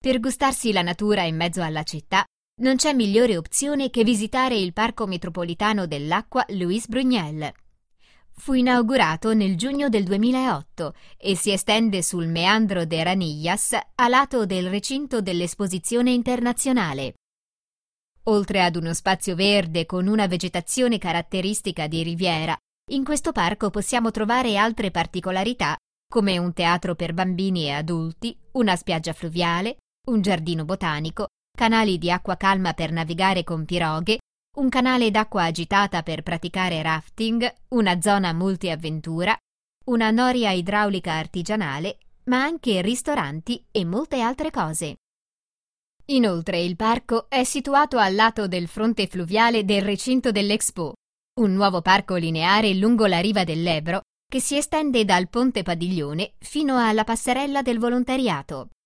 Per gustarsi la natura in mezzo alla città, non c'è migliore opzione che visitare il Parco Metropolitano dell'Acqua Louis Brugnel. Fu inaugurato nel giugno del 2008 e si estende sul meandro de Ranillas a lato del recinto dell'Esposizione Internazionale. Oltre ad uno spazio verde con una vegetazione caratteristica di riviera, in questo parco possiamo trovare altre particolarità come un teatro per bambini e adulti, una spiaggia fluviale, un giardino botanico, canali di acqua calma per navigare con piroghe, un canale d'acqua agitata per praticare rafting, una zona multiavventura, una noria idraulica artigianale, ma anche ristoranti e molte altre cose. Inoltre il parco è situato al lato del fronte fluviale del recinto dell'Expo, un nuovo parco lineare lungo la riva dell'Ebro che si estende dal Ponte Padiglione fino alla passerella del volontariato.